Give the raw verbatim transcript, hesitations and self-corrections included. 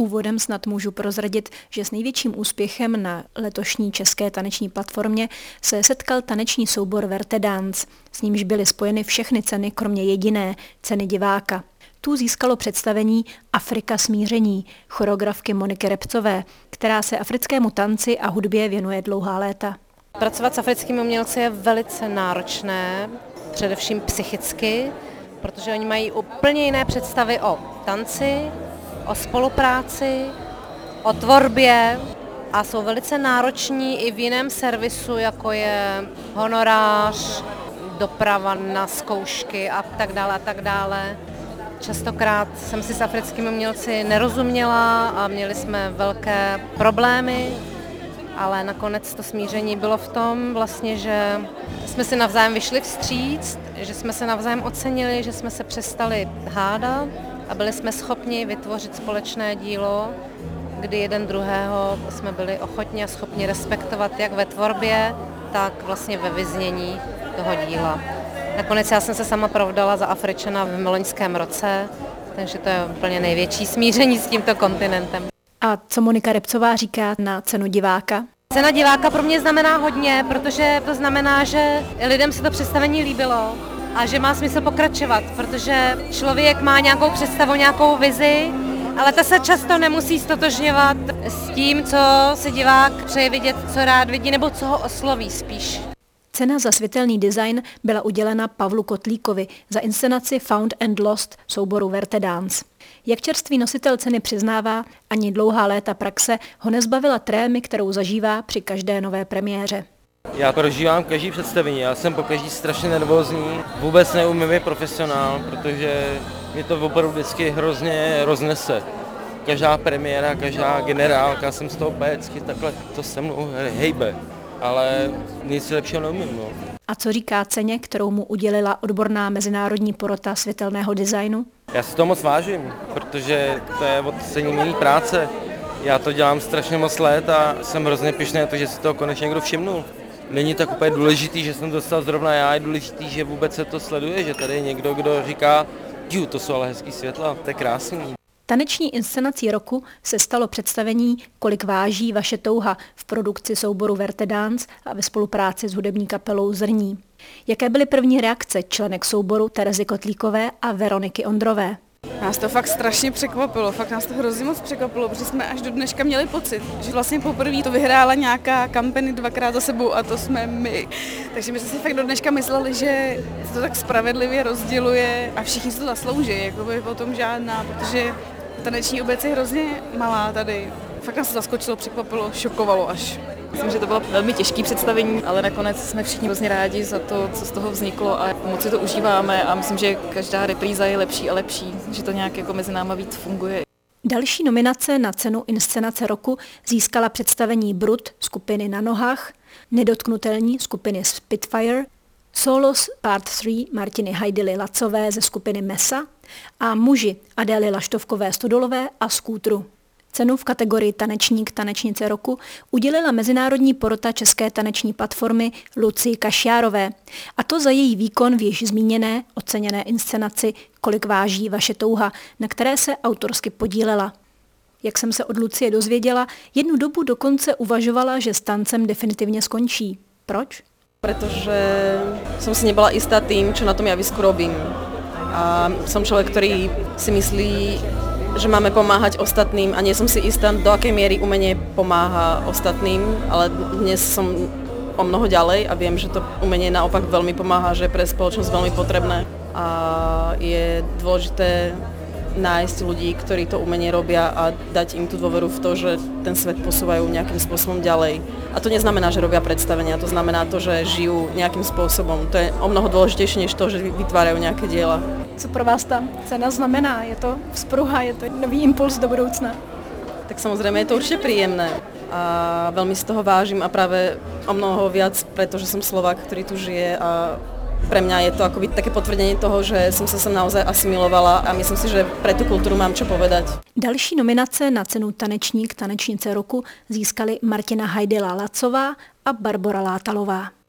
Úvodem snad můžu prozradit, že s největším úspěchem na letošní české taneční platformě se setkal taneční soubor Verte Dance, s nímž byly spojeny všechny ceny, kromě jediné, ceny diváka. Tu získalo představení Afrika smíření choreografky Moniky Repcové, která se africkému tanci a hudbě věnuje dlouhá léta. Pracovat s africkými umělci je velice náročné, především psychicky, protože oni mají úplně jiné představy o tanci, o spolupráci, o tvorbě a jsou velice nároční i v jiném servisu, jako je honorář, doprava na zkoušky a tak dále a tak dále. Častokrát jsem si s africkými umělci nerozuměla a měli jsme velké problémy, ale nakonec to smíření bylo v tom vlastně, že jsme si navzájem vyšli vstříc, že jsme se navzájem ocenili, že jsme se přestali hádat a byli jsme schopni vytvořit společné dílo, kdy jeden druhého jsme byli ochotni a schopni respektovat jak ve tvorbě, tak vlastně ve vyznění toho díla. Nakonec já jsem se sama provdala za Afričana v loňském roce, takže to je úplně největší smíření s tímto kontinentem. A co Monika Repcová říká na cenu diváka? Cena diváka pro mě znamená hodně, protože to znamená, že lidem se to představení líbilo a že má smysl pokračovat, protože člověk má nějakou představu, nějakou vizi, ale ta se často nemusí stotožňovat s tím, co si divák přeje vidět, co rád vidí, nebo co ho osloví spíš. Cena za světelný design byla udělena Pavlu Kotlíkovi za inscenaci Found and Lost souboru Verte Dance. Jak čerstvý nositel ceny přiznává, ani dlouhá léta praxe ho nezbavila trémy, kterou zažívá při každé nové premiéře. Já prožívám každý představení, já jsem po každý strašně nervózní, vůbec neumím být profesionál, protože mě to opravdu vždycky hrozně roznese. Každá premiéra, každá generálka, jsem z toho pécky, takhle to se mnou hejbe, ale nic lepšího neumím. No. A co říká ceně, kterou mu udělila odborná mezinárodní porota světelného designu? Já si to moc vážím, protože to je ocenění mé práce. Já to dělám strašně moc let a jsem hrozně pyšný na to, že si toho konečně někdo všimnul. Není tak úplně důležitý, že jsem dostal zrovna já, je důležitý, že vůbec se to sleduje, že tady je někdo, kdo říká, ju, to jsou ale hezký světla, to je krásný. Taneční inscenací roku se stalo představení Kolik váží vaše touha v produkci souboru Verte Dance a ve spolupráci s hudební kapelou Zrní. Jaké byly první reakce členek souboru Terezy Kotlíkové a Veroniky Ondrové? Nás to fakt strašně překvapilo, fakt nás to hrozně moc překvapilo, protože jsme až do dneška měli pocit, že vlastně poprvé to vyhrála nějaká kampaň dvakrát za sebou a to jsme my. Takže my jsme si fakt do dneška mysleli, že se to tak spravedlivě rozděluje a všichni si to zaslouží, jakoby o tom žádná, protože taneční obec je hrozně malá tady. Fakt nás to zaskočilo, překvapilo, šokovalo až. Myslím, že to bylo velmi těžké představení, ale nakonec jsme všichni hrozně rádi za to, co z toho vzniklo a moc si to užíváme a myslím, že každá repríza je lepší a lepší, že to nějak jako mezi náma víc funguje. Další nominace na cenu inscenace roku získala představení Brut skupiny Na nohách, Nedotknutelní skupiny Spitfire, Solos Part tři Martiny Hajdily Lacové ze skupiny Mesa a Muži Adély Laštovkové Stodolové a Skútru. Cenu v kategorii Tanečník tanečnice roku udělila mezinárodní porota české taneční platformy Lucii Kašjárové, a to za její výkon v již zmíněné oceněné inscenaci Kolik váží vaše touha, na které se autorsky podílela. Jak jsem se od Lucie dozvěděla, jednu dobu dokonce uvažovala, že s tancem definitivně skončí. Proč? Pretože som si nebola istá tým, čo na tom javisku robím. A som človek, ktorý si myslí, že máme pomáhať ostatným a nie som si istá, do akej miery umenie pomáha ostatným, ale dnes som o mnoho ďalej a viem, že to umenie naopak veľmi pomáha, že je pre spoločnosť veľmi potrebné a je dôležité nájsť ľudí, ktorí to umenie robia a dať im tú dôveru v to, že ten svet posúvajú nejakým spôsobom ďalej. A to neznamená, že robia predstavenia, to znamená to, že žijú nejakým spôsobom. To je o mnoho dôležitejšie než to, že vytvárajú nejaké diela. Co pro vás ta cena znamená? Je to vzpruha, je to nový impuls do budoucna? Tak samozrejme je to určite príjemné a veľmi z toho vážim a práve o mnoho viac, pretože som Slovák, ktorý tu žije a pre mňa je to akoby také potvrdenie toho, že som sa sem naozaj asimilovala a myslím si, že pre tú kultúru mám čo povedať. Další nominace na cenu Tanečník tanečnice roku získali Martina Hajdyla Lacová a Barbora Látalová.